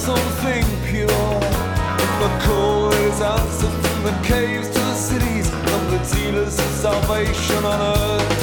something pure. And the call is answered from the caves to the cities, from the dealers of salvation on earth.